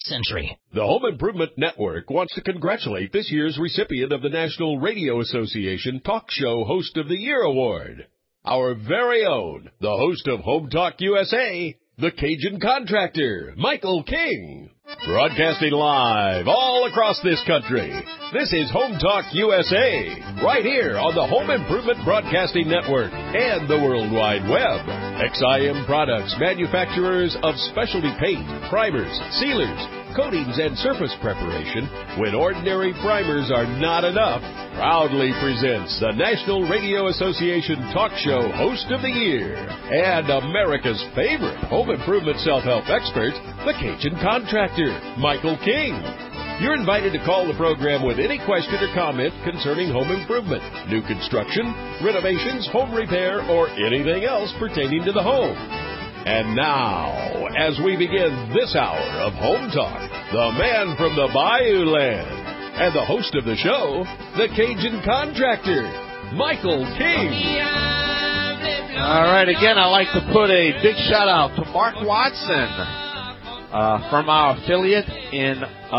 century. The Home Improvement Network wants to congratulate this year's recipient of the National Radio Association Talk Show Host of the Year Award. Our very own, the host of Home Talk USA, the Cajun Contractor, Michael King. Broadcasting live all across this country, this is Home Talk USA, right here on the Home Improvement Broadcasting Network and the World Wide Web. XIM Products, manufacturers of specialty paint, primers, sealers, coatings, and surface preparation, when ordinary primers are not enough, proudly presents the National Radio Association Talk Show Host of the Year and America's favorite home improvement self-help expert, the Cajun Contractor, Michael King. You're invited to call the program with any question or comment concerning home improvement, new construction, renovations, home repair, or anything else pertaining to the home. And now, as we begin this hour of Home Talk, the man from the Bayou Land and the host of the show, the Cajun Contractor, Michael King. All right, again, I'd like to put a big shout out to Mark Watson from our affiliate in,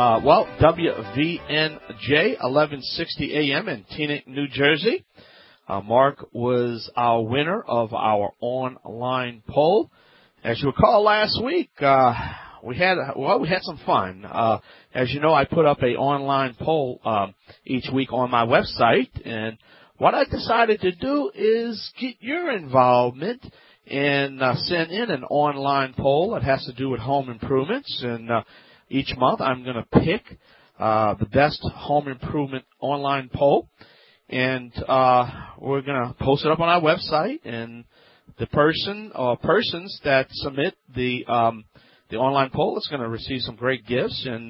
WVNJ 1160 AM in Teaneck, New Jersey. Mark was our winner of our online poll. As you recall, last week we had some fun. As you know, I put up a online poll each week on my website, and what I decided to do is get your involvement and send in an online poll that has to do with home improvements. And each month I'm going to pick the best home improvement online poll, and we're going to post it up on our website. And the person or persons that submit the online poll is going to receive some great gifts. And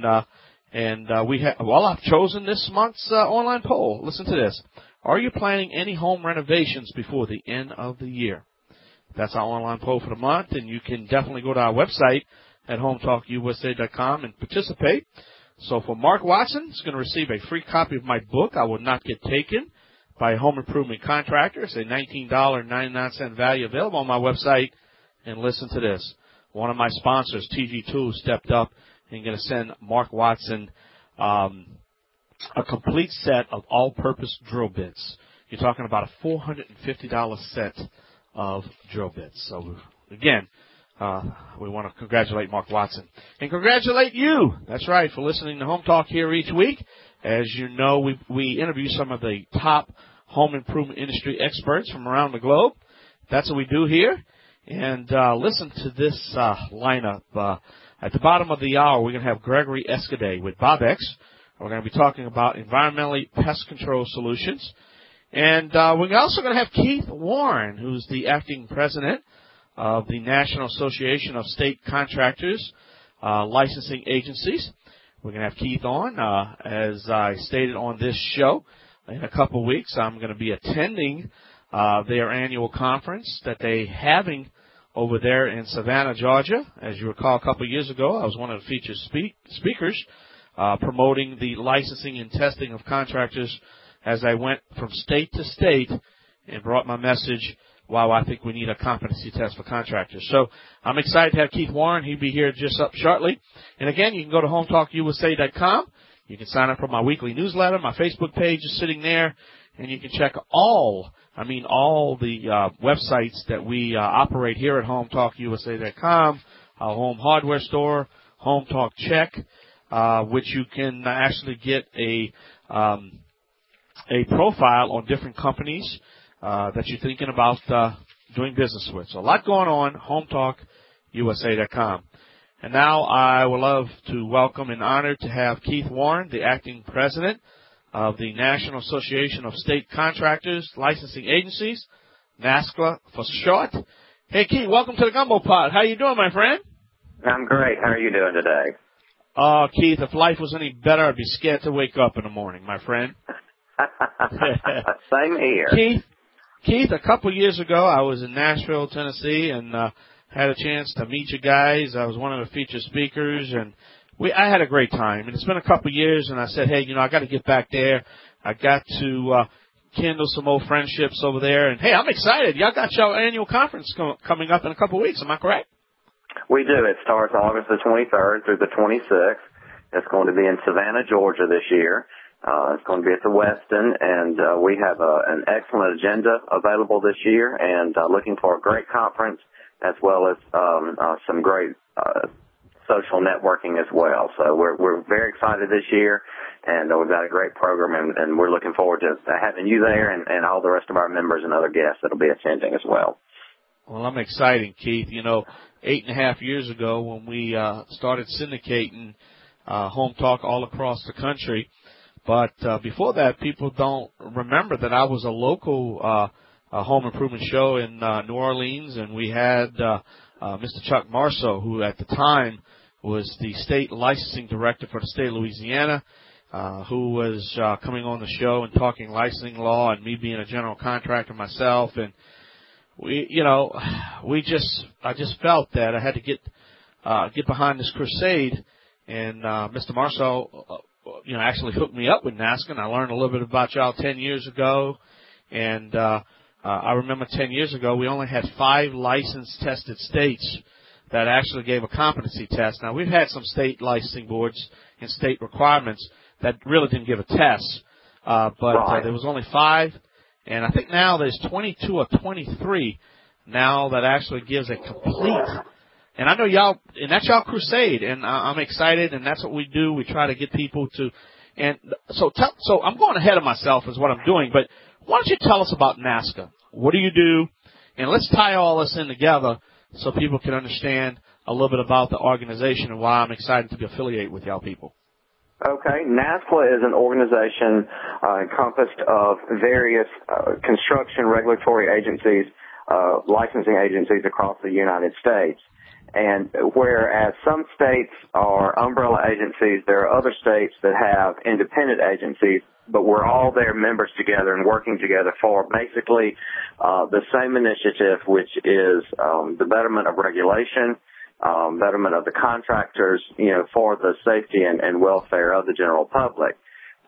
I've chosen this month's online poll. Listen to this. Are you planning any home renovations before the end of the year? That's our online poll for the month, and you can definitely go to our website at HomeTalkUSA.com and participate. So for Mark Watson, he's going to receive a free copy of my book, I Will Not Get Taken, by a home improvement contractor. It's a $19.99 value available on my website. And listen to this. One of my sponsors, TG Tools, stepped up and going to send Mark Watson a complete set of all-purpose drill bits. You're talking about a $450 set of drill bits. So, again, we want to congratulate Mark Watson. And congratulate you, that's right, for listening to Home Talk here each week. As you know, we interview some of the top home improvement industry experts from around the globe. That's what we do here. And listen to this lineup. At the bottom of the hour, we're going to have Gregory Escaday with Bobex. We're going to be talking about environmentally pest control solutions. And we're also going to have Keith Warren, who's the acting president of the National Association of State Contractors Licensing Agencies. We're going to have Keith on. As I stated on this show, in a couple of weeks, I'm going to be attending their annual conference that they're having over there in Savannah, Georgia. As you recall, a couple of years ago, I was one of the featured speakers promoting the licensing and testing of contractors as I went from state to state and brought my message, wow, I think we need a competency test for contractors. So I'm excited to have Keith Warren. He'll be here just up shortly. And again, you can go to HomeTalkUSA.com. You can sign up for my weekly newsletter. My Facebook page is sitting there. And you can check all the websites that we operate here at HomeTalkUSA.com, our home hardware store, Home Talk Check, which you can actually get a profile on different companies that you're thinking about doing business with. So a lot going on, HomeTalkUSA.com. And now I would love to welcome and honor to have Keith Warren, the acting president of the National Association of State Contractors Licensing Agencies, NASCLA for short. Hey, Keith, welcome to the Gumbo Pod. How you doing, my friend? I'm great. How are you doing today? Keith, if life was any better, I'd be scared to wake up in the morning, my friend. Same here. Keith, a couple of years ago, I was in Nashville, Tennessee, and had a chance to meet you guys. I was one of the featured speakers, and I had a great time. And it's been a couple of years, and I said, hey, I got to get back there. I got to kindle some old friendships over there. And, hey, I'm excited. Y'all got your annual conference coming up in a couple of weeks. Am I correct? We do. It starts August the 23rd through the 26th. It's going to be in Savannah, Georgia this year. It's going to be at the Westin, and we have an excellent agenda available this year, and looking for a great conference as well as some great social networking as well. So we're very excited this year, and we've got a great program, and we're looking forward to having you there and all the rest of our members and other guests that will be attending as well. Well, I'm excited, Keith. 8.5 years ago when we started syndicating Home Talk all across the country, but before that, people don't remember that I was a local home improvement show in New Orleans, and we had Mr. Chuck Marceau, who at the time was the state licensing director for the state of Louisiana, who was coming on the show and talking licensing law, and me being a general contractor myself, and I just felt that I had to get behind this crusade, and Mr. Marceau, actually hooked me up with NASCA, and I learned a little bit about y'all 10 years ago, and I remember 10 years ago we only had 5 licensed tested states that actually gave a competency test. Now, we've had some state licensing boards and state requirements that really didn't give a test, but there was only 5. And I think now there's 22 or 23 now that actually gives a complete. And I know y'all, and that's y'all crusade, and I'm excited, and that's what we do. We try to get people to, and so I'm going ahead of myself is what I'm doing, but why don't you tell us about NASCA? What do you do? And let's tie all this in together so people can understand a little bit about the organization and why I'm excited to be affiliated with y'all people. Okay. NASCLA is an organization encompassed of various construction regulatory agencies, licensing agencies across the United States. And whereas some states are umbrella agencies, there are other states that have independent agencies, but we're all there members together and working together for basically the same initiative, which is the betterment of regulation, betterment of the contractors, for the safety and welfare of the general public.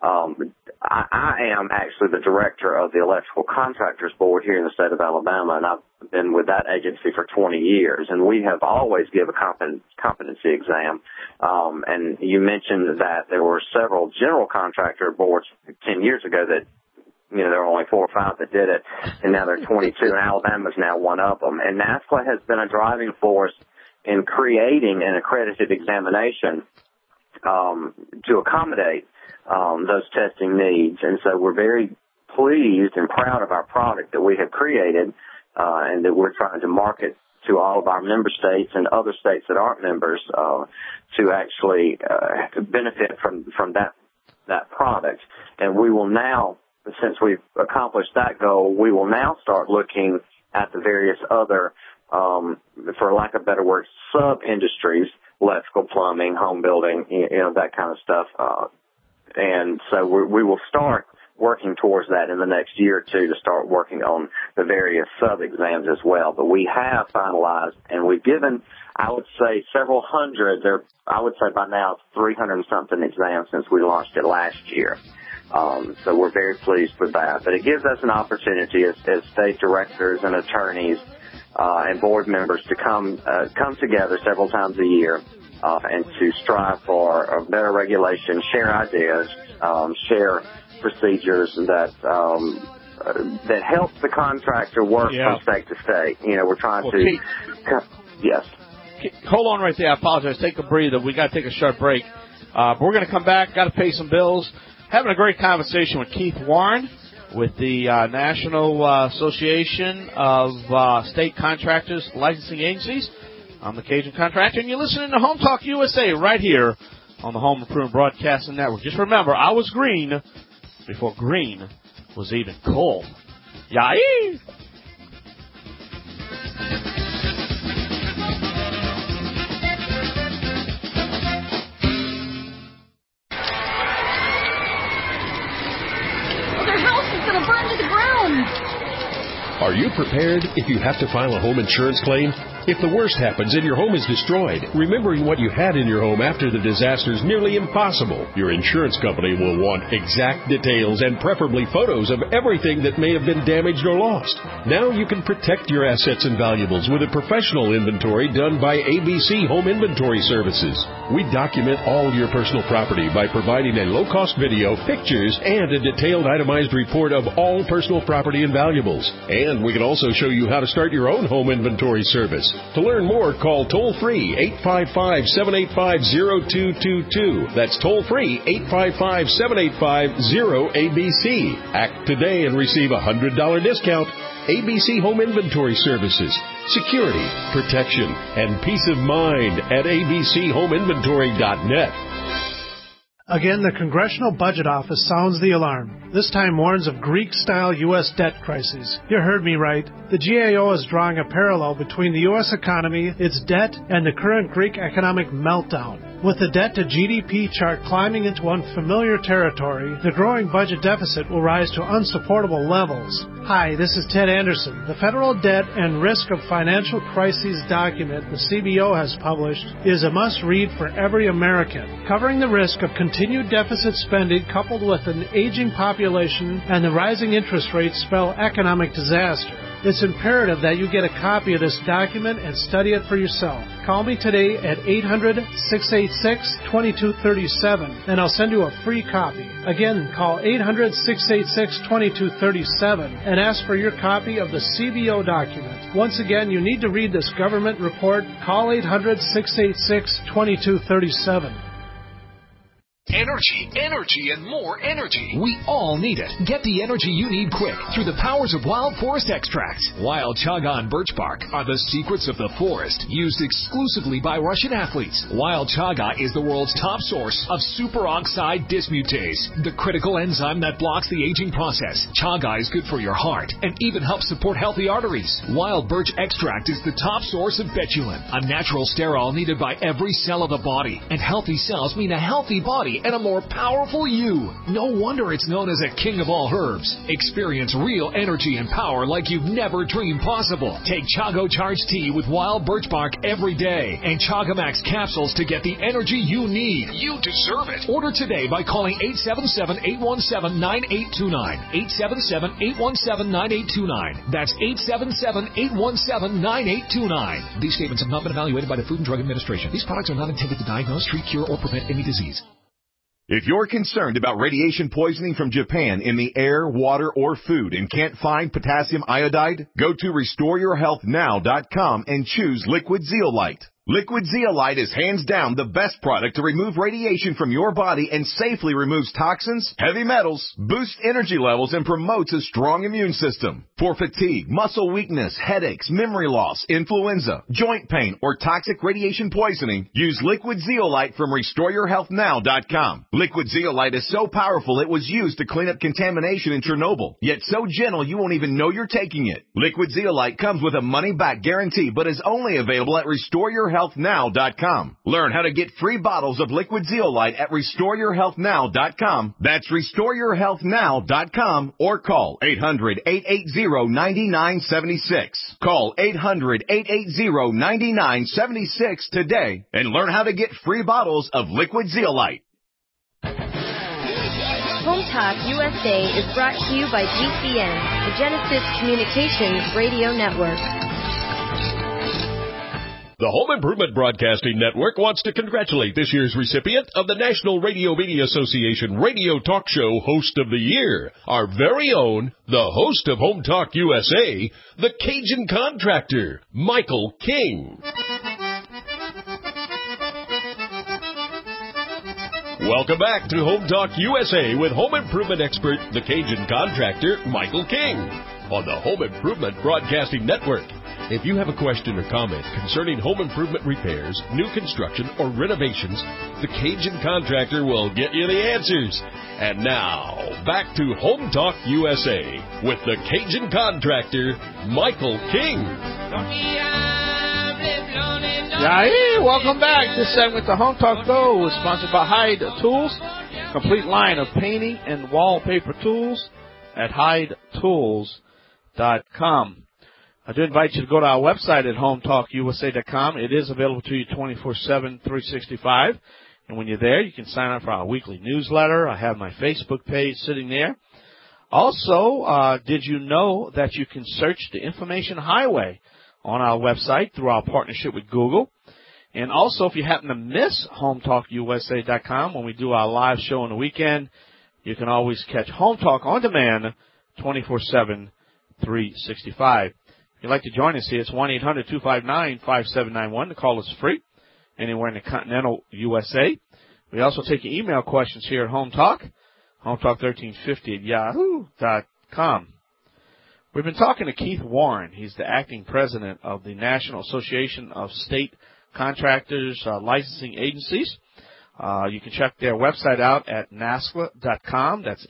I am actually the director of the Electrical Contractors Board here in the state of Alabama, and I've been with that agency for 20 years, and we have always given a competency exam. And you mentioned that there were several general contractor boards 10 years ago that, there were only 4 or 5 that did it, and now there are 22, and Alabama's now one of them. And NASCLA has been a driving force in creating an accredited examination to accommodate those testing needs. And so we're very pleased and proud of our product that we have created and that we're trying to market to all of our member states and other states that aren't members to actually benefit from that product. And we will now, since we've accomplished that goal, we will now start looking at the various other, for lack of better words, sub-industries, electrical, plumbing, home building, that kind of stuff. And so we will start working towards that in the next year or two to start working on the various sub-exams as well. But we have finalized, and we've given, I would say, several hundred. I would say by now it's 300-something exams since we launched it last year. So we're very pleased with that. But it gives us an opportunity as state directors and attorneys and board members to come together several times a year and to strive for a better regulation, share ideas, share procedures that help the contractor work from state to state. We're trying to. Yes. Hold on right there. I apologize. Take a breather. We got to take a short break. But we're going to come back. Got to pay some bills. Having a great conversation with Keith Warren with the National Association of State Contractors Licensing Agencies. I'm the Cajun Contractor, and you're listening to Home Talk USA right here on the Home Improvement Broadcasting Network. Just remember, I was green before green was even cool. Yay! Are you prepared if you have to file a home insurance claim? If the worst happens and your home is destroyed, remembering what you had in your home after the disaster is nearly impossible. Your insurance company will want exact details and preferably photos of everything that may have been damaged or lost. Now you can protect your assets and valuables with a professional inventory done by ABC Home Inventory Services. We document all your personal property by providing a low-cost video, pictures, and a detailed itemized report of all personal property and valuables. And we can also show you how to start your own home inventory service. To learn more, call toll-free 855-785-0222. That's toll-free 855-785-0ABC. Act today and receive a $100 discount. ABC Home Inventory Services. Security, protection, and peace of mind at abchomeinventory.net. Again, the Congressional Budget Office sounds the alarm. This time warns of Greek-style U.S. debt crises. You heard me right. The GAO is drawing a parallel between the U.S. economy, its debt, and the current Greek economic meltdown. With the debt-to-GDP chart climbing into unfamiliar territory, the growing budget deficit will rise to unsupportable levels. Hi, this is Ted Anderson. The Federal Debt and Risk of Financial Crises document the CBO has published is a must-read for every American, covering the risk of continued deficit spending coupled with an aging population and the rising interest rates spell economic disaster. It's imperative that you get a copy of this document and study it for yourself. Call me today at 800-686-2237 and I'll send you a free copy. Again, call 800-686-2237 and ask for your copy of the CBO document. Once again, you need to read this government report. Call 800-686-2237. Energy, energy, and more energy. We all need it. Get the energy you need quick through the powers of Wild Forest Extracts. Wild chaga and birch bark are the secrets of the forest, used exclusively by Russian athletes. Wild chaga is the world's top source of superoxide dismutase, the critical enzyme that blocks the aging process. Chaga is good for your heart and even helps support healthy arteries. Wild birch extract is the top source of betulin, a natural sterol needed by every cell of the body. And healthy cells mean a healthy body and a more powerful you. No wonder it's known as a king of all herbs. Experience real energy and power like you've never dreamed possible. Take Chago Charged Tea with wild birch bark every day and Chaga Max capsules to get the energy you need. You deserve it. Order today by calling 877-817-9829. 877-817-9829. That's 877-817-9829. These statements have not been evaluated by the Food and Drug Administration. These products are not intended to diagnose, treat, cure, or prevent any disease. If you're concerned about radiation poisoning from Japan in the air, water, or food and can't find potassium iodide, go to RestoreYourHealthNow.com and choose Liquid Zeolite. Liquid Zeolite is hands down the best product to remove radiation from your body and safely removes toxins, heavy metals, boosts energy levels, and promotes a strong immune system. For fatigue, muscle weakness, headaches, memory loss, influenza, joint pain, or toxic radiation poisoning, use Liquid Zeolite from RestoreYourHealthNow.com. Liquid Zeolite is so powerful it was used to clean up contamination in Chernobyl, yet so gentle you won't even know you're taking it. Liquid Zeolite comes with a money-back guarantee but is only available at RestoreYourHealthNow.com. Learn how to get free bottles of Liquid Zeolite at RestoreYourHealthNow.com. That's RestoreYourHealthNow.com or call 800-880-9976. Call 800-880-9976 today and learn how to get free bottles of Liquid Zeolite. Home Talk USA is brought to you by GCN, the Genesis Communications Radio Network. The Home Improvement Broadcasting Network wants to congratulate this year's recipient of the National Radio Media Association Radio Talk Show Host of the Year, our very own, the host of Home Talk USA, the Cajun Contractor, Michael King. Welcome back to Home Talk USA with home improvement expert, the Cajun Contractor, Michael King, on the Home Improvement Broadcasting Network. If you have a question or comment concerning home improvement repairs, new construction, or renovations, the Cajun Contractor will get you the answers. And now, back to Home Talk USA with the Cajun Contractor, Michael King. Yeah, welcome back. This segment, the Home Talk Go, is sponsored by Hyde Tools. Complete line of painting and wallpaper tools at HydeTools.com. I do invite you to go to our website at hometalkusa.com. It is available to you 24/7, 365. And when you're there, you can sign up for our weekly newsletter. I have my Facebook page sitting there. Also, did you know that you can search the information highway on our website through our partnership with Google? And also, if you happen to miss hometalkusa.com when we do our live show on the weekend, you can always catch Home Talk on demand 24/7, 365. If you'd like to join us here, it's 1-800-259-5791. The call is free anywhere in the continental USA. We also take your email questions here at Home Talk, hometalk1350@yahoo.com. We've been talking to Keith Warren. He's the acting president of the National Association of State Contractors Licensing Agencies. You can check their website out at NASCLA.com. That's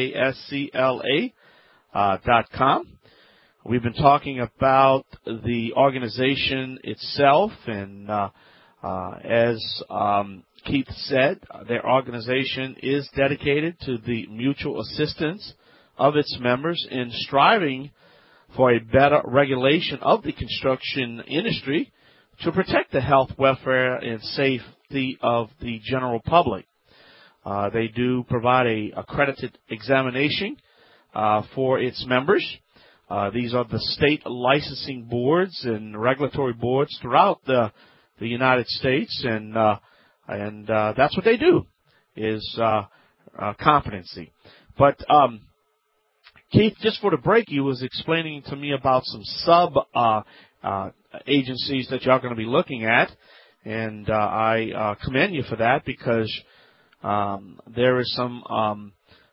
NASCLA.com. We've been talking about the organization itself, and as Keith said, their organization is dedicated to the mutual assistance of its members in striving for a better regulation of the construction industry to protect the health, welfare, and safety of the general public. They do provide a accredited examination for its members. These are the state licensing boards and regulatory boards throughout the United States, and that's what they do, is competency. But Keith, just for the break, you was explaining to me about some sub agencies that y'all going to be looking at, and I commend you for that, because there is some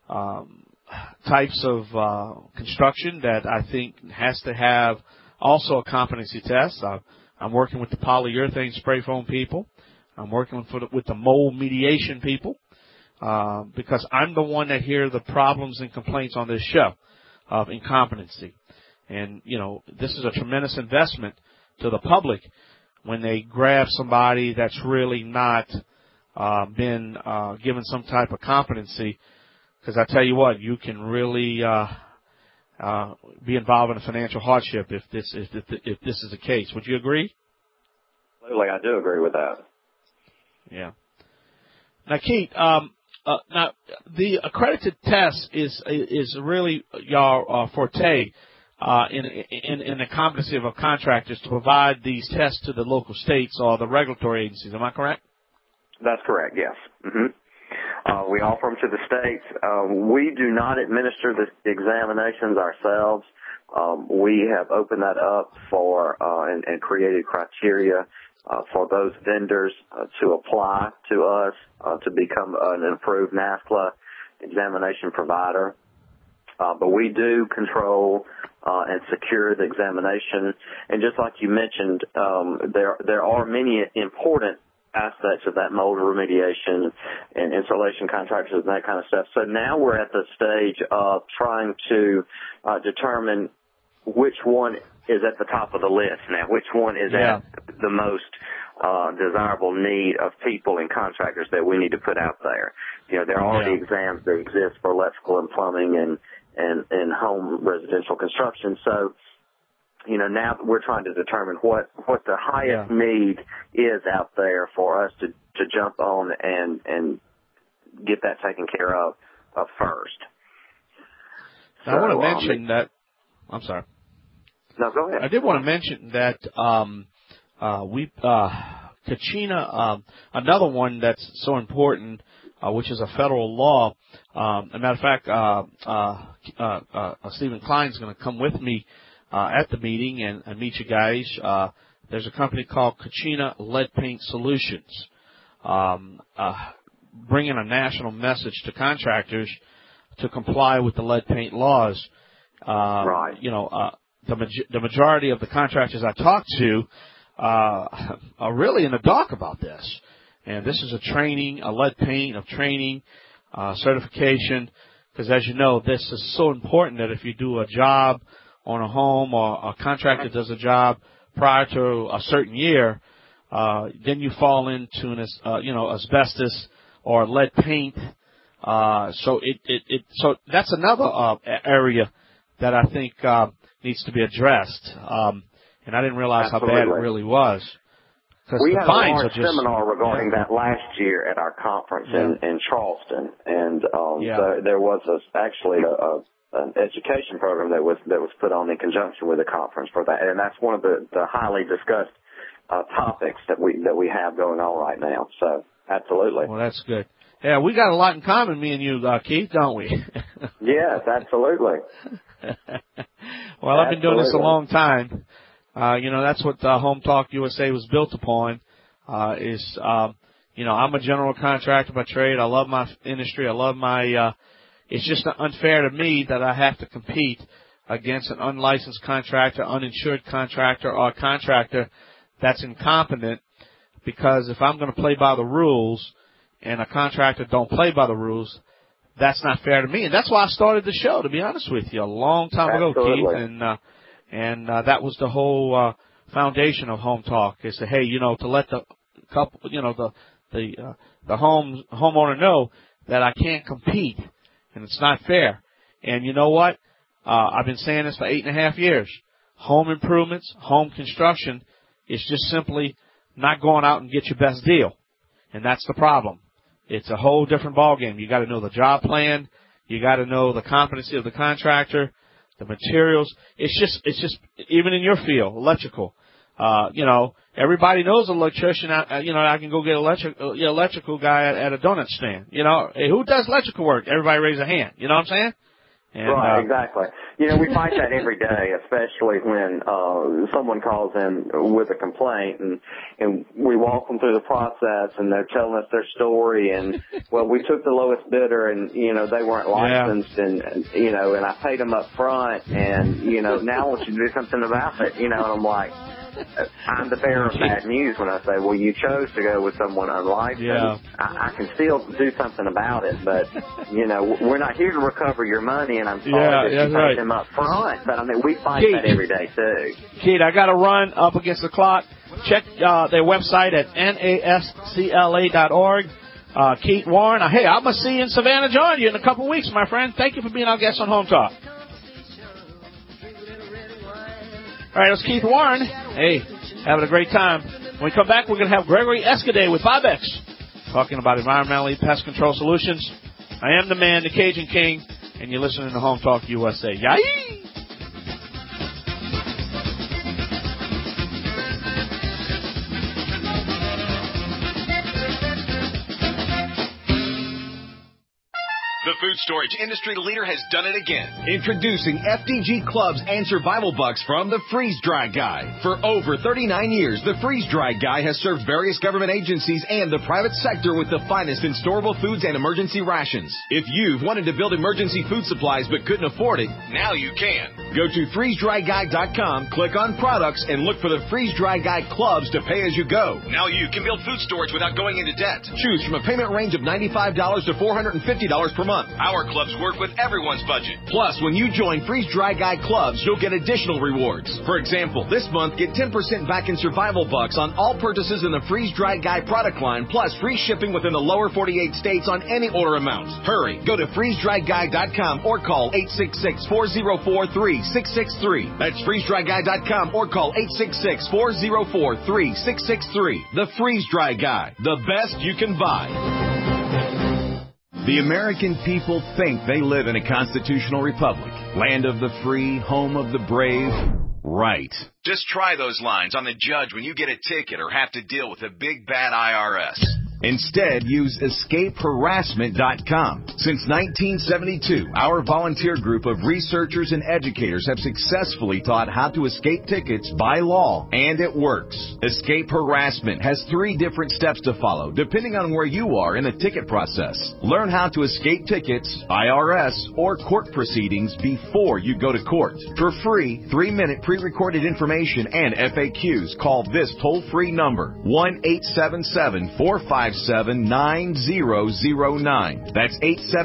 types of construction that I think has to have also a competency test. I'm working with the polyurethane spray foam people. I'm working with the mold mediation people, because I'm the one that hear the problems and complaints on this show of incompetency. And, you know, this is a tremendous investment to the public when they grab somebody that's really not been given some type of competency. Because I tell you what, you can really be involved in a financial hardship if this is the case. Would you agree? Absolutely, I do agree with that. Yeah. Now, Keith, now the accredited test is really your forte in the competency of contractors to provide these tests to the local states or the regulatory agencies. Am I correct? That's correct. Yes. Mm-hmm. We offer them to the states. We do not administer the examinations ourselves. We have opened that up for and created criteria for those vendors to apply to us to become an approved NASCLA examination provider. But we do control and secure the examination. And just like you mentioned, there are many important aspects of that mold remediation and insulation contractors and that kind of stuff. So now we're at the stage of trying to determine which one is at the top of the list now, which one is at the most desirable need of people and contractors that we need to put out there. You know, there are already exams that exist for electrical and plumbing and home residential construction. So, you know, now we're trying to determine what the highest need is out there for us to jump on and get that taken care of first. Now, I want to mention that. I'm sorry. No, go ahead. I did want to mention that Kachina, another one that's so important, which is a federal law. As a matter of fact, Stephen Klein's going to come with me at the meeting and meet you guys. There's a company called Kachina Lead Paint Solutions, bringing a national message to contractors to comply with the lead paint laws. Right. You know, the majority of the contractors I talk to are really in the dark about this. And this is a lead paint training, certification, because as you know, this is so important that if you do a job on a home or a contractor does a job prior to a certain year, then you fall into asbestos or lead paint. So that's another area that I think needs to be addressed. And I didn't realize how bad it really was. We had a large seminar regarding that last year at our conference in Charleston, and there was actually an education program that was put on in conjunction with the conference for that, and that's one of the highly discussed topics that we have going on right now. So absolutely. Well, that's good. Yeah, we got a lot in common, me and you, Keith, don't we? Yes, absolutely. Well, I've been doing this a long time. That's what Home Talk USA was built upon. I'm a general contractor by trade. I love my industry. I love my. It's just unfair to me that I have to compete against an unlicensed contractor, uninsured contractor, or a contractor that's incompetent. Because if I'm going to play by the rules, and a contractor don't play by the rules, that's not fair to me. And that's why I started the show, to be honest with you, a long time ago, Keith. And that was the whole foundation of Home Talk, is to, hey, to let the couple, the homeowner know that I can't compete, and it's not fair. And you know what? I've been saying this for 8.5 years. Home improvements, home construction is just simply not going out and get your best deal. And that's the problem. It's a whole different ballgame. You got to know the job plan. You got to know the competency of the contractor, the materials. It's just even in your field, electrical. Everybody knows an electrician. I can go get an electrical guy at a donut stand. Hey, who does electrical work? Everybody raise a hand. You know what I'm saying? And, right, exactly. We fight that every day, especially when someone calls in with a complaint, and we walk them through the process, and they're telling us their story, and, well, we took the lowest bidder, and, they weren't licensed, and I paid them up front, and, now I want you to do something about it, and I'm like, I'm the bearer of bad news when I say, well, you chose to go with someone unlicensed. Yeah. I can still do something about it, but, we're not here to recover your money, and I'm sorry that you paid them up front. But, we fight that every day, too. Keith, I got to run up against the clock. Check their website at nascla.org. Keith Warren. Hey, I'm going to see you in Savannah, Georgia in a couple of weeks, my friend. Thank you for being our guest on Home Talk. All right, it's Keith Warren. Hey, having a great time. When we come back, we're going to have Gregory Escaday with Bobex talking about environmentally pest control solutions. I am the man, the Cajun King, and you're listening to Home Talk USA. Yay! The food storage industry leader has done it again. Introducing FDG Clubs and Survival Bucks from the Freeze Dry Guy. For over 39 years, the Freeze Dry Guy has served various government agencies and the private sector with the finest in storable foods and emergency rations. If you've wanted to build emergency food supplies but couldn't afford it, now you can. Go to freezedryguy.com, click on products, and look for the Freeze Dry Guy Clubs to pay as you go. Now you can build food storage without going into debt. Choose from a payment range of $95 to $450 per month. Our clubs work with everyone's budget. Plus, when you join Freeze Dry Guy Clubs, you'll get additional rewards. For example, this month, get 10% back in Survival Bucks on all purchases in the Freeze Dry Guy product line, plus free shipping within the lower 48 states on any order amount. Hurry, go to freezedryguy.com or call 866-404-3663. That's freezedryguy.com or call 866-404-3663. The Freeze Dry Guy, the best you can buy. The American people think they live in a constitutional republic, land of the free, home of the brave. Right. Just try those lines on the judge when you get a ticket or have to deal with a big bad IRS. Instead, use escapeharassment.com. Since 1972, our volunteer group of researchers and educators have successfully taught how to escape tickets by law, and it works. Escape Harassment has 3 different steps to follow, depending on where you are in the ticket process. Learn how to escape tickets, IRS, or court proceedings before you go to court. For free, 3-minute pre-recorded information and FAQs, call this toll-free number, 1-877-457-9009. That's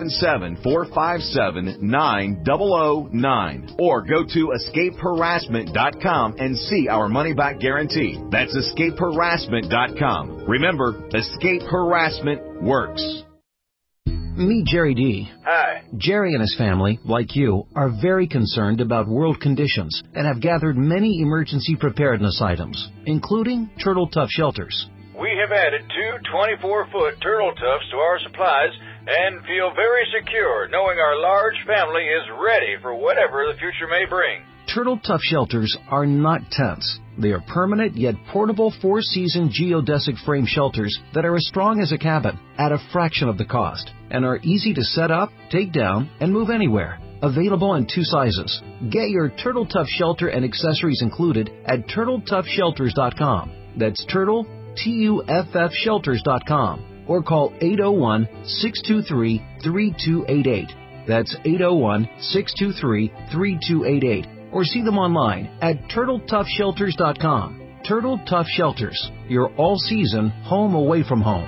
877-457-9009. Or go to escapeharassment.com and see our money-back guarantee. That's escapeharassment.com. Remember, escape harassment works. Meet Jerry D. Hi. Jerry and his family, like you, are very concerned about world conditions and have gathered many emergency preparedness items, including Turtle Tough shelters. We have added 2 24-foot Turtle Toughs to our supplies and feel very secure knowing our large family is ready for whatever the future may bring. Turtle Tough shelters are not tents. They are permanent yet portable 4-season geodesic frame shelters that are as strong as a cabin at a fraction of the cost and are easy to set up, take down, and move anywhere. Available in 2 sizes. Get your Turtle Tough shelter and accessories included at TurtleToughShelters.com. That's Turtle, TUFF Shelters.com. Or call 801-623-3288. That's 801-623-3288. Or see them online at TurtleToughShelters.com. Turtle Tough Shelters, your all-season home away from home.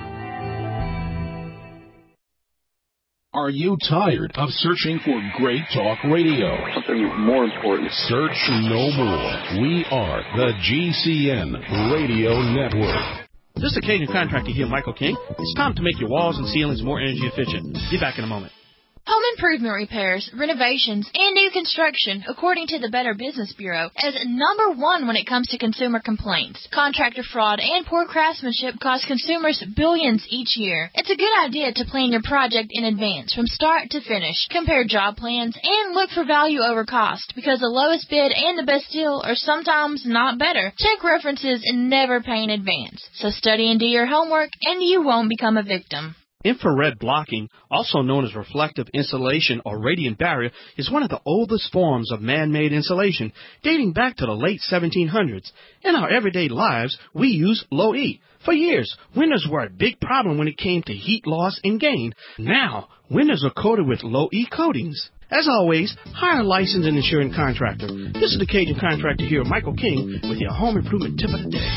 Are you tired of searching for great talk radio? Something more important. Search no more. We are the GCN Radio Network. This is Cajun Contractor here, Michael King. It's time to make your walls and ceilings more energy efficient. Be back in a moment. Home improvement repairs, renovations, and new construction, according to the Better Business Bureau, is number 1 when it comes to consumer complaints. Contractor fraud and poor craftsmanship cost consumers billions each year. It's a good idea to plan your project in advance, from start to finish. Compare job plans and look for value over cost, because the lowest bid and the best deal are sometimes not better. Check references and never pay in advance. So study and do your homework, and you won't become a victim. Infrared blocking, also known as reflective insulation or radiant barrier, is one of the oldest forms of man-made insulation, dating back to the late 1700s. In our everyday lives, we use low E. For years, windows were a big problem when it came to heat loss and gain. Now, windows are coated with low E coatings. As always, hire a licensed and insured contractor. This is the Cajun Contractor here, Michael King, with your home improvement tip of the day.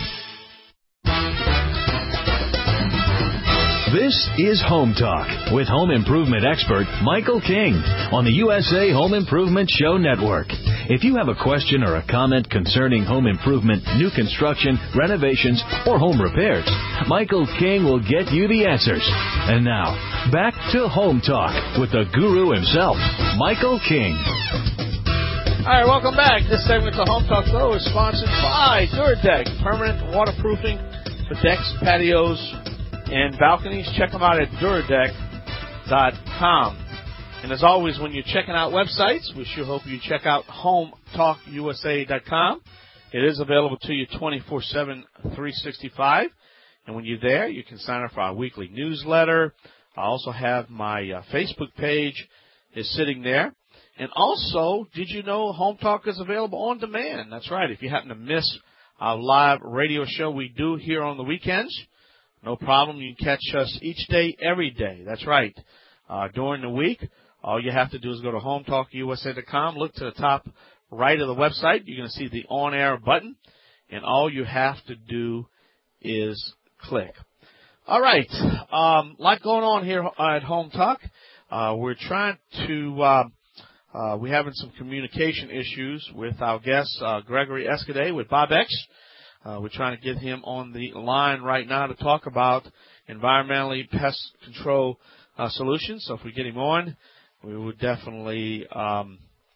This is Home Talk with home improvement expert Michael King on the USA Home Improvement Show Network. If you have a question or a comment concerning home improvement, new construction, renovations, or home repairs, Michael King will get you the answers. And now, back to Home Talk with the guru himself, Michael King. All right, welcome back. This segment of Home Talk Show is sponsored by Duradeck, permanent waterproofing for decks, patios, and balconies. Check them out at Duradeck.com. And as always, when you're checking out websites, we sure hope you check out HomeTalkUSA.com. It is available to you 24/7, 365. And when you're there, you can sign up for our weekly newsletter. I also have my Facebook page is sitting there. And also, did you know Home Talk is available on demand? That's right. If you happen to miss our live radio show we do here on the weekends, no problem. You can catch us each day, every day. That's right. During the week, all you have to do is go to HomeTalkUSA.com. Look to the top right of the website. You're going to see the on-air button. And all you have to do is click. All right. Lot going on here at Home Talk. We're trying to, we're having some communication issues with our guest, Gregory Escaday with Bobex. We're trying to get him on the line right now to talk about environmentally pest control solutions. So if we get him on, we would definitely talk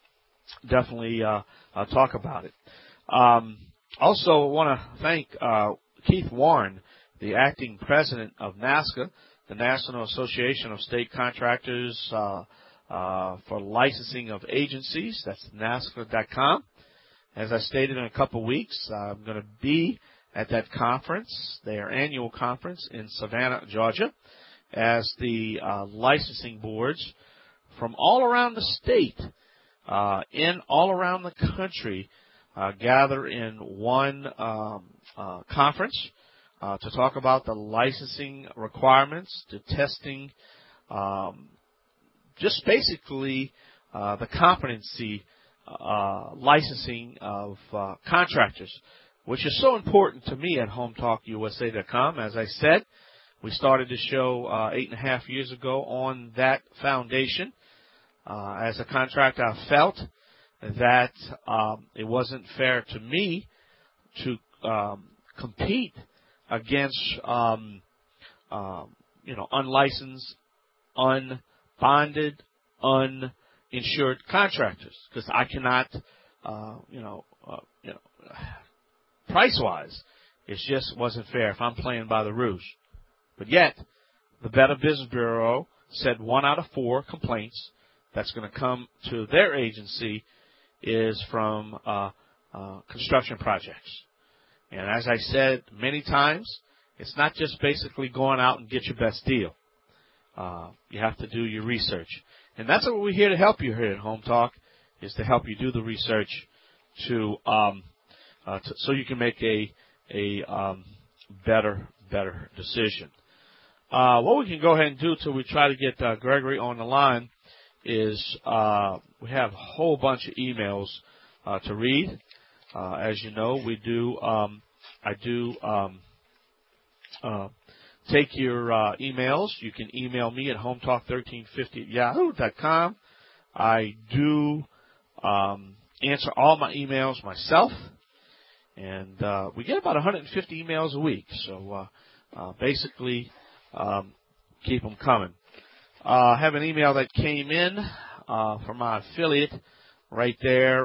about it. Also, I want to thank Keith Warren, the acting president of NASCA, the National Association of State Contractors for Licensing of Agencies. That's NASCA.com. As I stated, in a couple of weeks, I'm going to be at that conference, their annual conference in Savannah, Georgia, as the licensing boards from all around the state and all around the country gather in one conference to talk about the licensing requirements, to testing, just basically the competency licensing of contractors, which is so important to me at HomeTalkUSA.com. As I said, we started the show 8.5 years ago on that foundation. As a contractor, I felt that it wasn't fair to me to compete against unlicensed unbonded, uninsured contractors, because I cannot, price-wise, it just wasn't fair if I'm playing by the rules. But yet, the Better Business Bureau said 1 out of 4 complaints that's going to come to their agency is from construction projects. And as I said many times, it's not just basically going out and get your best deal. You have to do your research. And that's what we're here to help you here at Home Talk, is to help you do the research so you can make a better decision. What we can go ahead and do till we try to get Gregory on the line is we have a whole bunch of emails to read. As you know, we do. I do take your emails. You can email me at hometalk1350@yahoo.com. I do answer all my emails myself, and we get about 150 emails a week. So basically, keep them coming. I have an email that came in from my affiliate right there,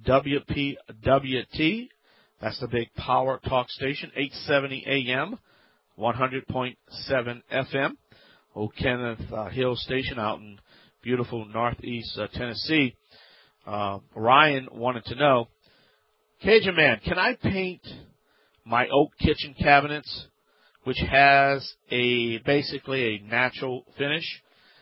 WPWT. That's the big Power Talk station, 870 AM, 100.7 FM. Old Kenneth Hill Station out in beautiful northeast Tennessee. Ryan wanted to know, Cajun Man, can I paint my oak kitchen cabinets, which has basically a natural finish?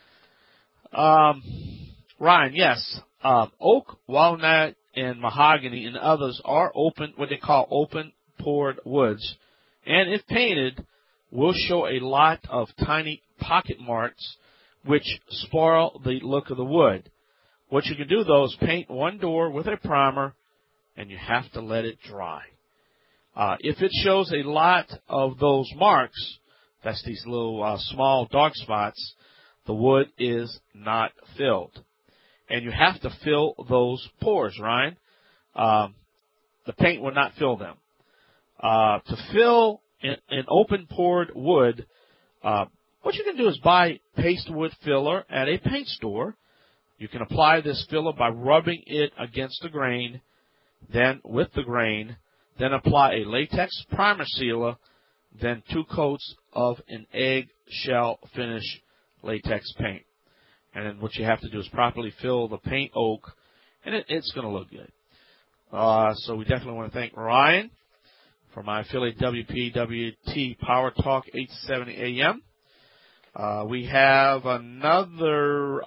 Ryan, yes. Oak, walnut, and mahogany and others are what they call open poured woods. And if painted, will show a lot of tiny pocket marks which spoil the look of the wood. What you can do, though, is paint one door with a primer, and you have to let it dry. If it shows a lot of those marks, that's these little small dark spots, the wood is not filled. And you have to fill those pores, Ryan. The paint will not fill them. To fill an open-poured wood, what you can do is buy paste wood filler at a paint store. You can apply this filler by rubbing it against the grain, then with the grain, then apply a latex primer sealer, then 2 coats of an eggshell finish latex paint. And then what you have to do is properly fill the paint oak, and it's going to look good. So we definitely want to thank Ryan from my affiliate WPWT Power Talk 870 AM. We have another,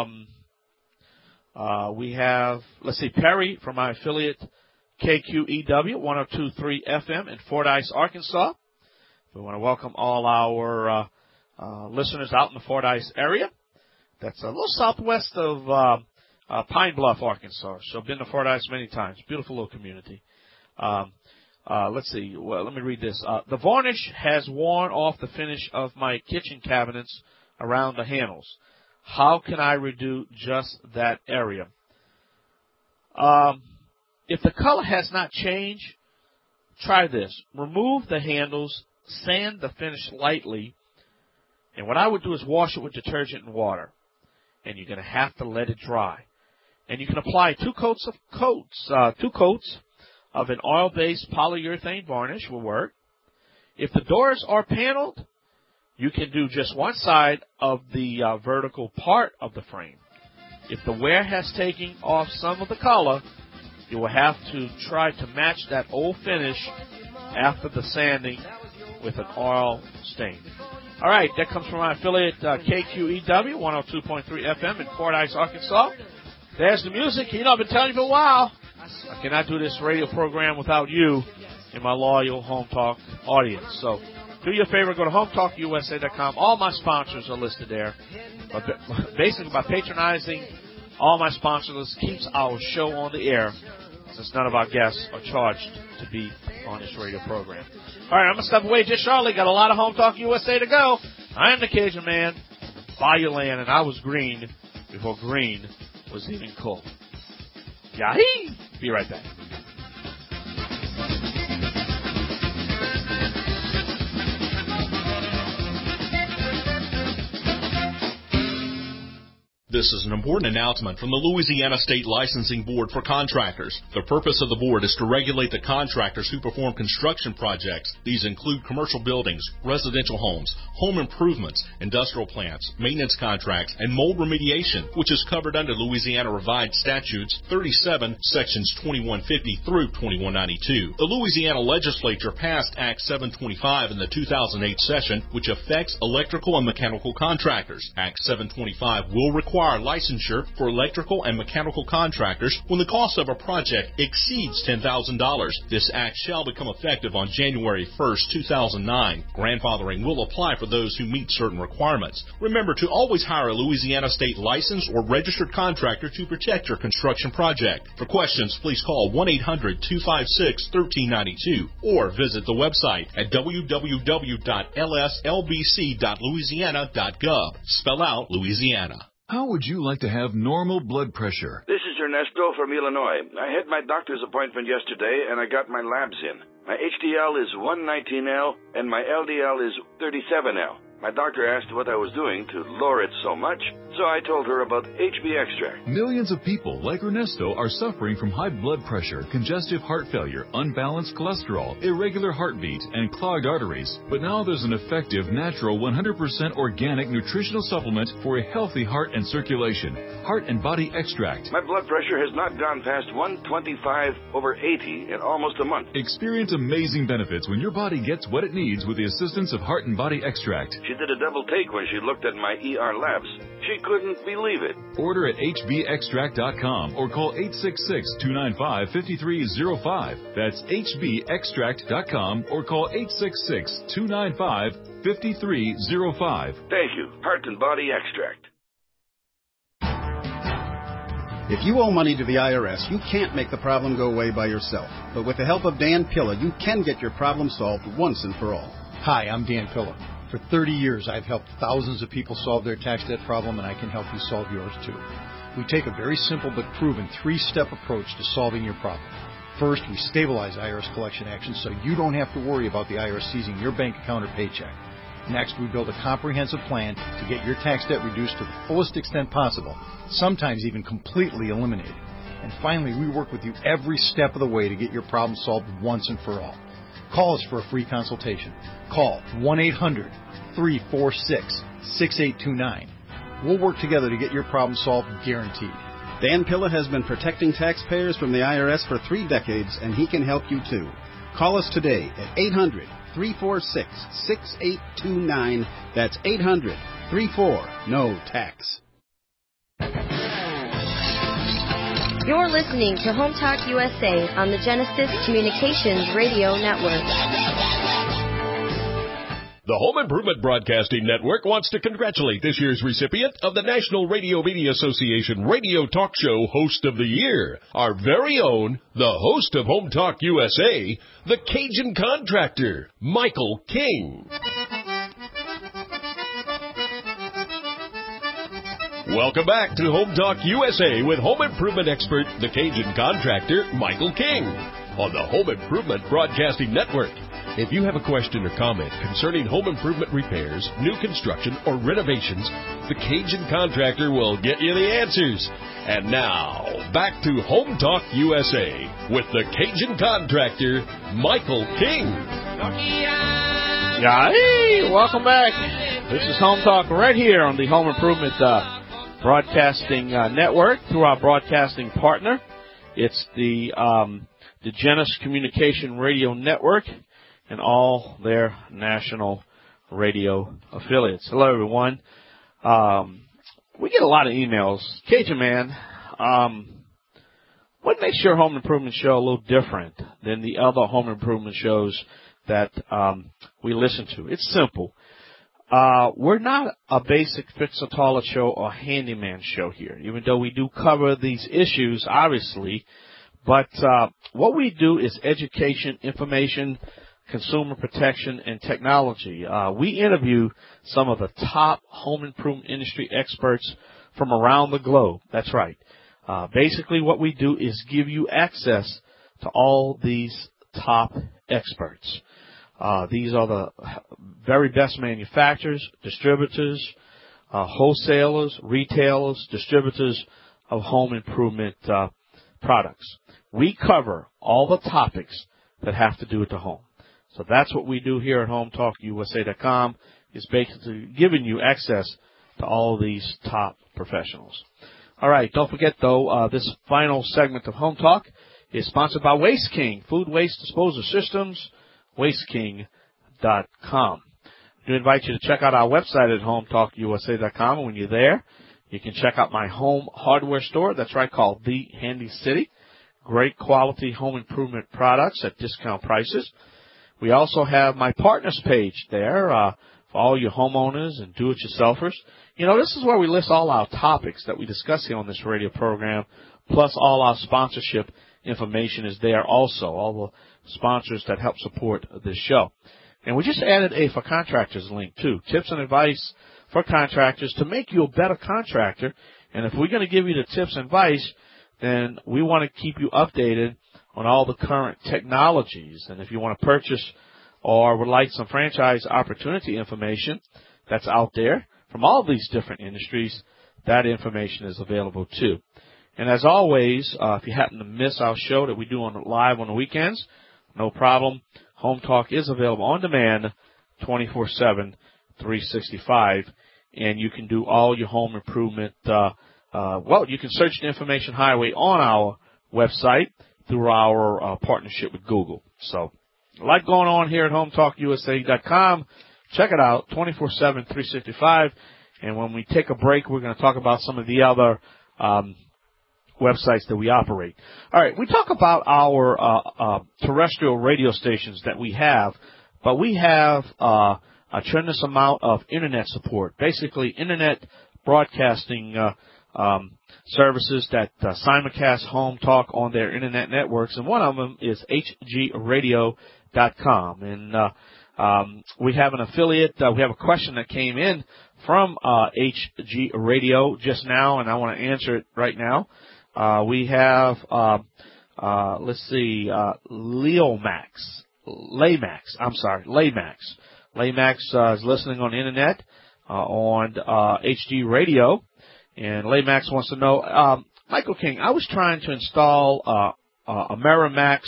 Perry from my affiliate KQEW 102.3 FM in Fordyce, Arkansas. We want to welcome all our listeners out in the Fordyce area. That's a little southwest of Pine Bluff, Arkansas. So I've been to Fordyce many times. Beautiful little community. Let's see. Well, let me read this. The varnish has worn off the finish of my kitchen cabinets around the handles. How can I redo just that area? If the color has not changed, try this. Remove the handles, sand the finish lightly, and what I would do is wash it with detergent and water. And you're going to have to let it dry. And you can apply 2 coats of an oil-based polyurethane varnish will work. If the doors are paneled, you can do just one side of the vertical part of the frame. If the wear has taken off some of the color, you will have to try to match that old finish after the sanding with an oil stain. All right, that comes from my affiliate KQEW 102.3 FM in Fordyce, Arkansas. There's the music. You know, I've been telling you for a while, I cannot do this radio program without you and my loyal Home Talk audience. So do your favor, go to HomeTalkUSA.com. All my sponsors are listed there. But basically, by patronizing all my sponsors keeps our show on the air, since none of our guests are charged to be on this radio program. All right, I'm going to step away just shortly. Got a lot of Home Talk USA to go. I am the Cajun Man. Buy your land, and I was green before green was even cool. Yahee! Be right back. This is an important announcement from the Louisiana State Licensing Board for Contractors. The purpose of the board is to regulate the contractors who perform construction projects. These include commercial buildings, residential homes, home improvements, industrial plants, maintenance contracts, and mold remediation, which is covered under Louisiana Revised Statutes 37, Sections 2150 through 2192. The Louisiana Legislature passed Act 725 in the 2008 session, which affects electrical and mechanical contractors. Act 725 will require licensure for electrical and mechanical contractors when the cost of a project exceeds $10,000. This act shall become effective on January 1st, 2009. Grandfathering will apply for those who meet certain requirements. Remember to always hire a Louisiana State licensed or registered contractor to protect your construction project. For questions, please call 1-800-256-1392 or visit the website at www.lslbc.louisiana.gov. Spell out Louisiana. How would you like to have normal blood pressure? This is Ernesto from Illinois. I had my doctor's appointment yesterday, and I got my labs in. My HDL is 119L, and my LDL is 37L. My doctor asked what I was doing to lower it so much, so I told her about HB Extract. Millions of people like Ernesto are suffering from high blood pressure, congestive heart failure, unbalanced cholesterol, irregular heartbeat, and clogged arteries. But now there's an effective, natural, 100% organic nutritional supplement for a healthy heart and circulation. Heart and Body Extract. My blood pressure has not gone past 125/80 in almost a month. Experience amazing benefits when your body gets what it needs with the assistance of Heart and Body Extract. She did a double take when she looked at my ER labs. She couldn't believe it. Order at hbextract.com or call 866-295-5305. That's hbextract.com or call 866-295-5305. Thank you. Heart and Body Extract. If you owe money to the IRS, you can't make the problem go away by yourself. But with the help of Dan Pilla, you can get your problem solved once and for all. Hi, I'm Dan Pilla. For 30 years, I've helped thousands of people solve their tax debt problem, and I can help you solve yours too. We take a very simple but proven 3-step approach to solving your problem. First, we stabilize IRS collection actions so you don't have to worry about the IRS seizing your bank account or paycheck. Next, we build a comprehensive plan to get your tax debt reduced to the fullest extent possible, sometimes even completely eliminated. And finally, we work with you every step of the way to get your problem solved once and for all. Call us for a free consultation. Call 1-800-346-6829. We'll work together to get your problem solved, guaranteed. Dan Pilla has been protecting taxpayers from the IRS for 3 decades, and he can help you too. Call us today at 800-346-6829. That's 800-34-NO-TAX. You're listening to Home Talk USA on the Genesis Communications Radio Network. The Home Improvement Broadcasting Network wants to congratulate this year's recipient of the National Radio Media Association Radio Talk Show Host of the Year, our very own, the host of Home Talk USA, the Cajun Contractor, Michael King. Welcome back to Home Talk USA with home improvement expert, the Cajun Contractor, Michael King, on the Home Improvement Broadcasting Network. If you have a question or comment concerning home improvement repairs, new construction, or renovations, the Cajun Contractor will get you the answers. And now, back to Home Talk USA with the Cajun Contractor, Michael King. Yeah, hey, welcome back. This is Home Talk right here on the Home Improvement Broadcasting Network through our broadcasting partner. It's the Genesis Communication Radio Network and all their national radio affiliates. Hello, everyone. We get a lot of emails. Cajun Man, what makes your home improvement show a little different than the other home improvement shows that we listen to? It's simple. We're not a basic fix-a-toilet show or handyman show here, even though we do cover these issues, obviously. But what we do is education, information, consumer protection, and technology. We interview some of the top home improvement industry experts from around the globe. That's right. Basically, what we do is give you access to all these top experts. These are the very best manufacturers, distributors, wholesalers, retailers, distributors of home improvement products. We cover all the topics that have to do with the home. So that's what we do here at HomeTalkUSA.com, is basically giving you access to all these top professionals. All right, don't forget, though, this final segment of Home Talk is sponsored by Waste King, food waste disposal systems, wasteking.com. I do invite you to check out our website at HomeTalkUSA.com. And when you're there, you can check out my home hardware store. That's right, called The Handy City. Great quality home improvement products at discount prices. We also have my partners page there for all your homeowners and do-it-yourselfers. You know, this is where we list all our topics that we discuss here on this radio program, plus all our sponsorship information is there also, all the sponsors that help support this show. And we just added a For Contractors link, too, tips and advice for contractors to make you a better contractor. And if we're going to give you the tips and advice, then we want to keep you updated on all the current technologies. And if you want to purchase or would like some franchise opportunity information that's out there from all these different industries, that information is available too. And as always, if you happen to miss our show that we do live on the weekends, no problem. Home Talk is available on demand 24/7, 365, and you can do all your home improvement. You can search the Information Highway on our website through our partnership with Google. So, a lot going on here at HomeTalkUSA.com. Check it out, 24/7, 365. And when we take a break, we're going to talk about some of the other websites that we operate. All right, we talk about our terrestrial radio stations that we have, but we have a tremendous amount of Internet support, basically Internet broadcasting services that simulcast Home Talk on their Internet networks, and one of them is hgradio.com. And we have an affiliate. We have a question that came in from HG Radio just now, and I want to answer it right now. We have, Laymax. Laymax is listening on the Internet on HG Radio. And Laymax wants to know, Michael King, I was trying to install a Merrimax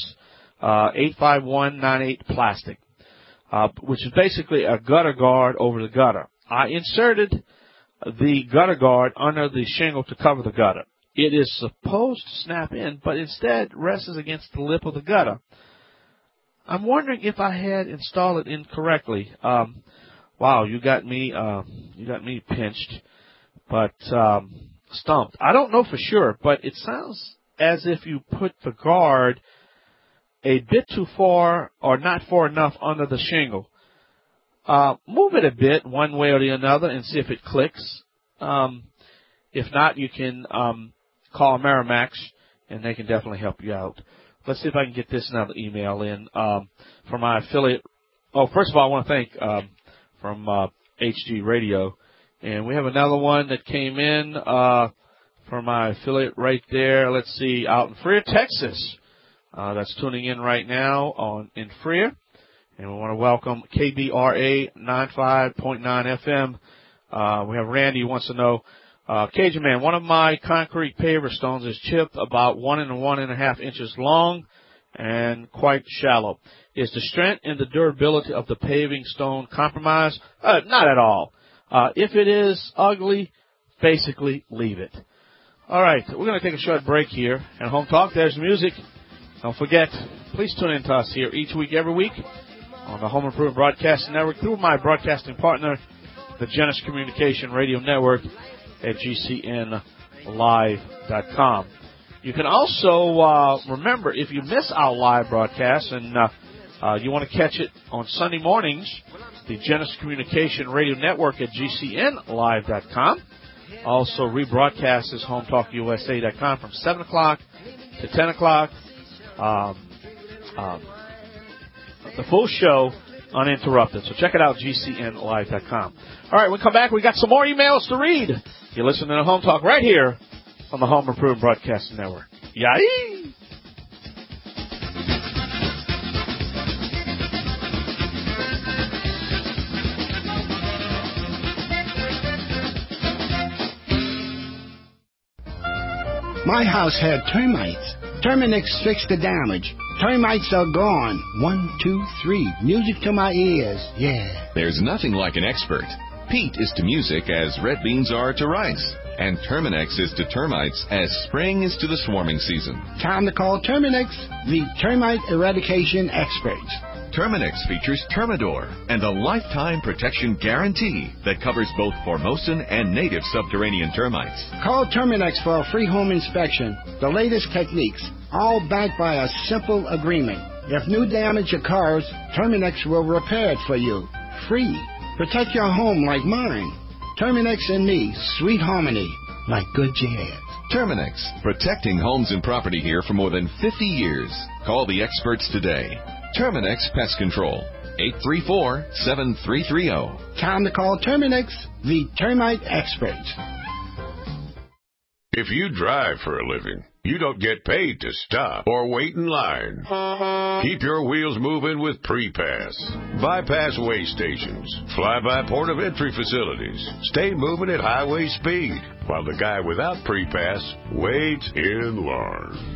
85198 plastic, which is basically a gutter guard over the gutter. I inserted the gutter guard under the shingle to cover the gutter. It is supposed to snap in, but instead rests against the lip of the gutter. I'm wondering if I had installed it incorrectly. Wow, you got me pinched. But stumped. I don't know for sure, but it sounds as if you put the guard a bit too far or not far enough under the shingle. Move it a bit one way or the other and see if it clicks. If not, you can call Merrimax, and they can definitely help you out. Let's see if I can get this another email in from my affiliate. Oh, first of all, I want to thank from HG Radio. And we have another one that came in from my affiliate right there. Let's see, out in Freer, Texas. That's tuning in right now in Freer. And we want to welcome KBRA 95.9 FM. We have Randy who wants to know, Cajun Man, one of my concrete paver stones is chipped about 1 and 1.5 inches long and quite shallow. Is the strength and the durability of the paving stone compromised? Not at all. If it is ugly, basically leave it. All right, we're going to take a short break here at Home Talk. There's music. Don't forget, please tune in to us here each week, every week on the Home Improvement Broadcasting Network through my broadcasting partner, the Genesis Communication Radio Network at GCNlive.com. You can also remember, if you miss our live broadcast and you want to catch it on Sunday mornings, the Genesis Communication Radio Network at GCNlive.com. Also rebroadcast is HomeTalkUSA.com from 7 o'clock to 10 o'clock. The full show uninterrupted. So check it out, GCNlive.com. All right, when we come back, we got some more emails to read. You're listening to Home Talk right here on the Home Improvement Broadcasting Network. Yay! My house had termites. Terminix fixed the damage. Termites are gone. 1, 2, 3. Music to my ears. Yeah. There's nothing like an expert. Pete is to music as red beans are to rice. And Terminix is to termites as spring is to the swarming season. Time to call Terminix, the termite eradication experts. Terminix features Termidor and a lifetime protection guarantee that covers both Formosan and native subterranean termites. Call Terminix for a free home inspection. The latest techniques, all backed by a simple agreement. If new damage occurs, Terminix will repair it for you. Free. Protect your home like mine. Terminix and me, sweet harmony, like good jazz. Terminix, protecting homes and property here for more than 50 years. Call the experts today. Terminix Pest Control, 834-7330. Time to call Terminix, the termite experts. If you drive for a living, you don't get paid to stop or wait in line. Keep your wheels moving with Pre-Pass. Bypass way stations, fly-by port of entry facilities. Stay moving at highway speed, while the guy without Pre-Pass waits in line.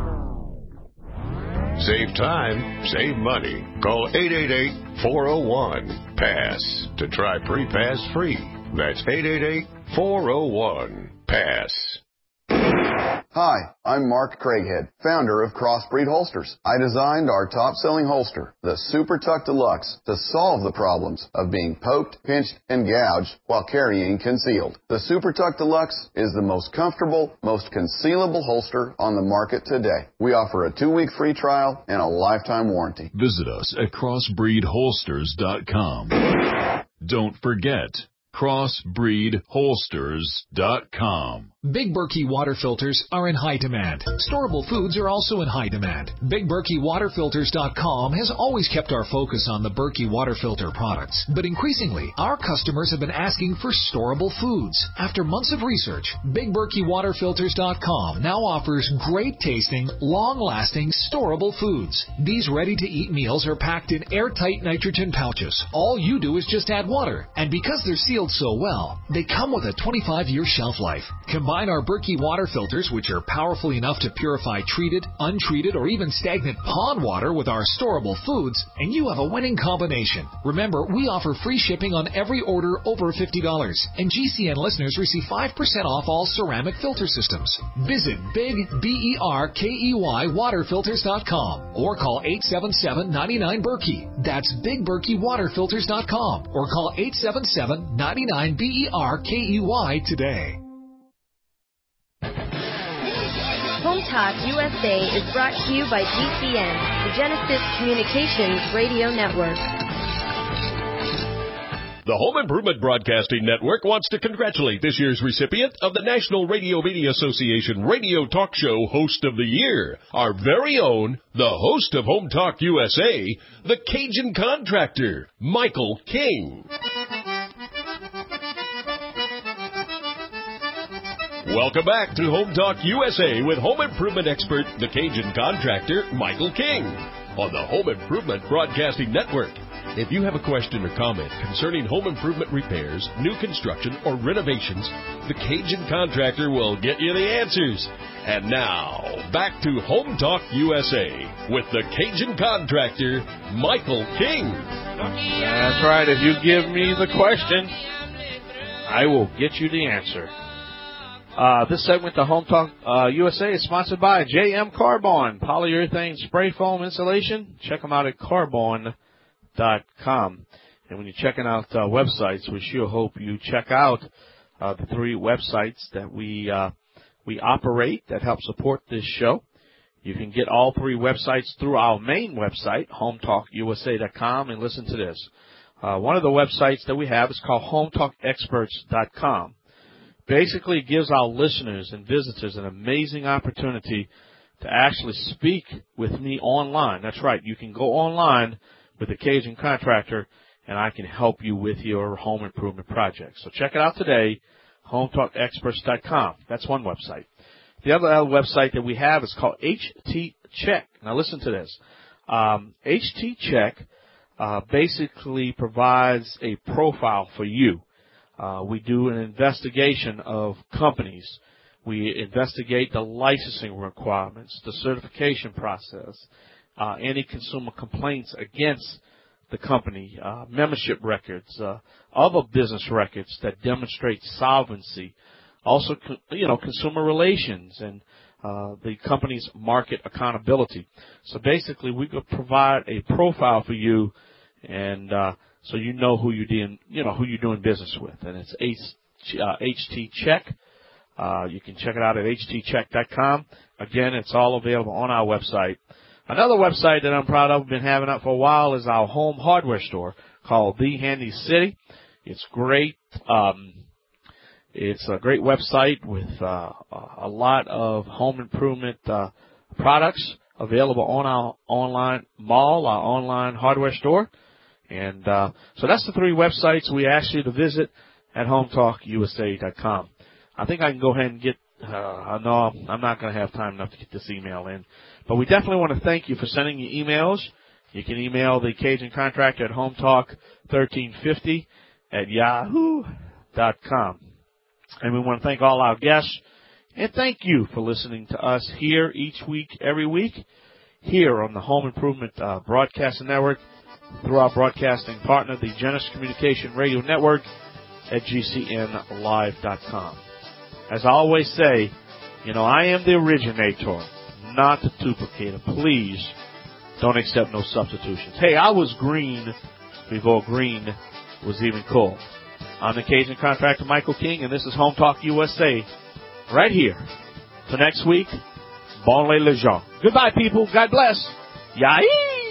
Save time, save money. Call 888-401-PASS to try Pre-Pass free. That's 888-401-PASS. Hi, I'm Mark Craighead, founder of Crossbreed Holsters. I designed our top-selling holster, the Super Tuck Deluxe, to solve the problems of being poked, pinched, and gouged while carrying concealed. The Super Tuck Deluxe is the most comfortable, most concealable holster on the market today. We offer a 2-week free trial and a lifetime warranty. Visit us at crossbreedholsters.com. Don't forget, crossbreedholsters.com. Big Berkey water filters are in high demand. Storable foods are also in high demand. BigBerkeyWaterFilters.com has always kept our focus on the Berkey water filter products, but increasingly, our customers have been asking for storable foods. After months of research, BigBerkeyWaterFilters.com now offers great-tasting, long-lasting, storable foods. These ready-to-eat meals are packed in airtight nitrogen pouches. All you do is just add water, and because they're sealed so well, they come with a 25-year shelf life. Combine our Berkey water filters, which are powerful enough to purify treated, untreated, or even stagnant pond water with our storable foods, and you have a winning combination. Remember, we offer free shipping on every order over $50, and GCN listeners receive 5% off all ceramic filter systems. Visit BigBerkeyWaterFilters.com or call 877-99-BERKEY. That's BigBerkeyWaterFilters.com or call 877-99-BERKEY today. Home Talk USA is brought to you by GCN, the Genesis Communications Radio Network. The Home Improvement Broadcasting Network wants to congratulate this year's recipient of the National Radio Media Association Radio Talk Show Host of the Year, our very own, the host of Home Talk USA, the Cajun Contractor, Michael King. Welcome back to Home Talk USA with home improvement expert, the Cajun Contractor, Michael King, on the Home Improvement Broadcasting Network. If you have a question or comment concerning home improvement repairs, new construction, or renovations, the Cajun Contractor will get you the answers. And now, back to Home Talk USA with the Cajun Contractor, Michael King. That's right. If you give me the question, I will get you the answer. This segment of Home Talk USA is sponsored by J.M. Carbon, polyurethane spray foam insulation. Check them out at carbon.com. And when you're checking out websites, we sure hope you check out the 3 websites that we operate that help support this show. You can get all 3 websites through our main website, HomeTalkUSA.com, and listen to this. One of the websites that we have is called HomeTalkExperts.com. Basically, it gives our listeners and visitors an amazing opportunity to actually speak with me online. That's right. You can go online with the Cajun Contractor, and I can help you with your home improvement project. So check it out today, HomeTalkExperts.com. That's one website. The other website that we have is called HT Check. Now listen to this. HT Check basically provides a profile for you. We do an investigation of companies. We investigate the licensing requirements, the certification process, any consumer complaints against the company, membership records, other business records that demonstrate solvency, also, consumer relations and the company's market accountability. So basically, we could provide a profile for you, and so you know who you're doing business with, and it's HT Check. You can check it out at htcheck.com. Again, it's all available on our website. Another website that I'm proud of, been having up for a while, is our home hardware store called The Handy City. It's great. It's a great website with a lot of home improvement products available on our online mall, our online hardware store. And so that's the 3 websites we asked you to visit at HomeTalkUSA.com. I think I can go ahead and get, no, I'm not going to have time enough to get this email in. But we definitely want to thank you for sending your emails. You can email the Cajun Contractor at HomeTalk1350 at yahoo.com. And we want to thank all our guests. And thank you for listening to us here each week, every week, here on the Home Improvement Broadcasting Network through our broadcasting partner, the Genesis Communication Radio Network at GCNlive.com. As I always say, I am the originator, not the duplicator. Please don't accept no substitutions. Hey, I was green before green was even cool. I'm the Cajun Contractor Michael King, and this is Home Talk USA right here. So next week, bon les gens. Goodbye, people. God bless. Yai!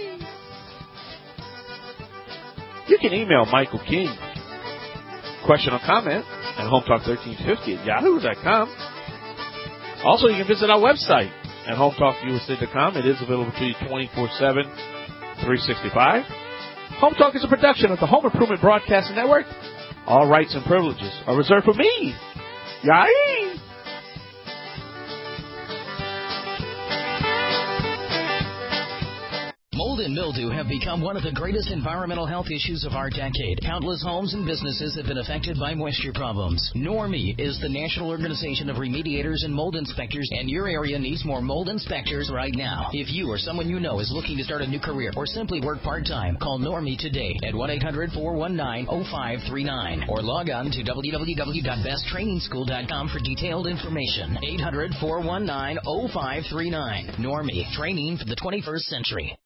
You can email Michael King, question or comment, at HomeTalk1350 at yahoo.com. Also, you can visit our website at HomeTalkUSA.com. It is available to you 24/7, 365. Home Talk is a production of the Home Improvement Broadcasting Network. All rights and privileges are reserved for me. Yai! Mold and mildew have become one of the greatest environmental health issues of our decade. Countless homes and businesses have been affected by moisture problems. NORMI is the National Organization of Remediators and Mold Inspectors, and your area needs more mold inspectors right now. If you or someone you know is looking to start a new career or simply work part-time, call NORMI today at 1-800-419-0539 or log on to www.besttrainingschool.com for detailed information. 800-419-0539. NORMI, training for the 21st century.